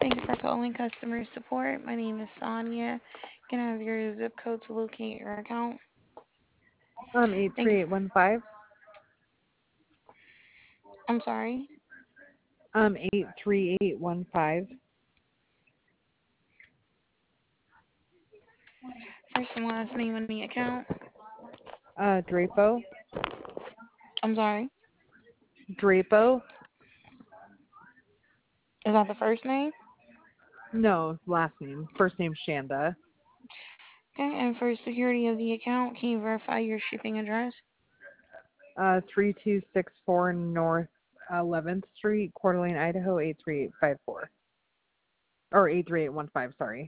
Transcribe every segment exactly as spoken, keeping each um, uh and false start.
Thank you for calling customer support. My name is Sonia. Can I have your zip code to locate your account? Um, eight Thank three you. eight one five. I'm sorry. Um, eight three eight one five. First and last name on the account. Uh, Drapo. I'm sorry. Drapo. Is that the first name? No, last name. First name Shanda. Okay, and for security of the account, can you verify your shipping address? Uh, three two six four North eleventh Street, Coeur d'Alene, Idaho, eight three eight five four. Or eight three eight one five, sorry.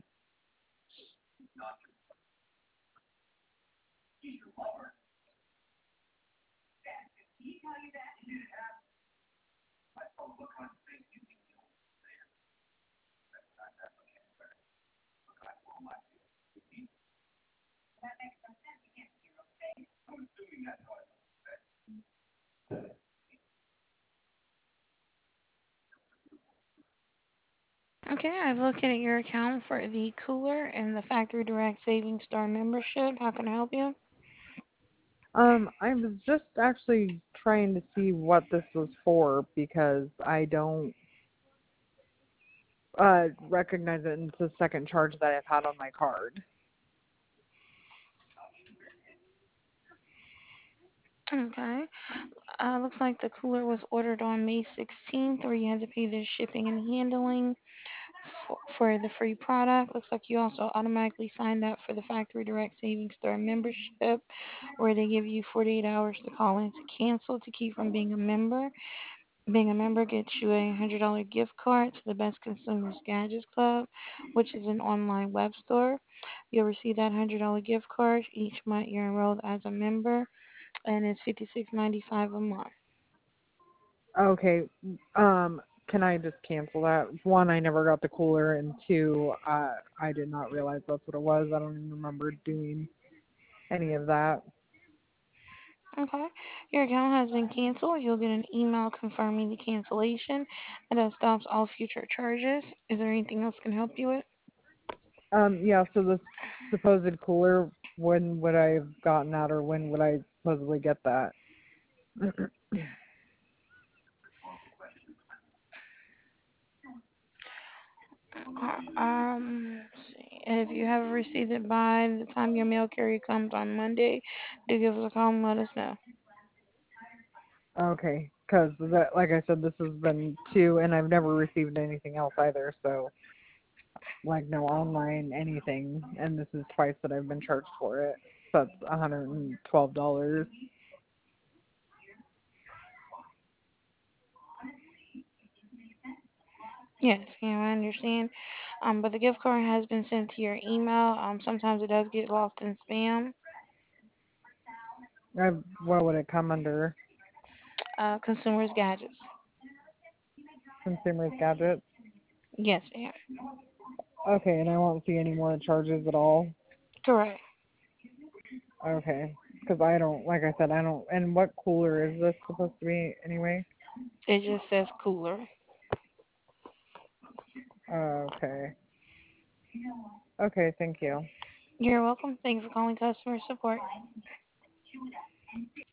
Okay, I've located your account for the cooler and the Factory Direct Savings Star membership. How can I help you? Um, I was just actually trying to see what this was for because I don't uh recognize it, and it's the second charge that I've had on my card. Okay. Uh, looks like the cooler was ordered on May sixteenth, where you had to pay the shipping and handling for, for the free product. Looks like you also automatically signed up for the Factory Direct Savings Store membership, where they give you forty-eight hours to call in to cancel to keep from being a member. Being a member gets you a one hundred dollars gift card to the Best Consumers Gadgets Club, which is an online web store. You'll receive that one hundred dollars gift card each month you're enrolled as a member, and it's fifty-six ninety-five a month. Okay. Um, can I just cancel that? One, I never got the cooler, and two, uh, I did not realize that's what it was. I don't even remember doing any of that. Okay. Your account has been canceled. You'll get an email confirming the cancellation, and that stops all future charges. Is there anything else I can help you with? Um, yeah, so the supposed cooler, when would I have gotten that, or when would I supposedly get that? Uh, Um, let's see. If you haven't received it by the time your mail carrier comes on Monday, do give us a call and let us know. Okay, because that, like I said, this has been two, and I've never received anything else either. So, like, no online anything, and this is twice that I've been charged for it. So that's one hundred and twelve dollars. Yes, yeah, I understand. Um, but the gift card has been sent to your email. Um, sometimes it does get lost in spam. I, what would it come under? Uh, consumers gadgets. Consumers gadgets. Yes, ma'am. Okay, and I won't see any more charges at all. Correct. Okay, because I don't, like I said, I don't. And what cooler is this supposed to be anyway? It just says cooler. Okay. Okay, thank you. You're welcome. Thanks for calling customer support.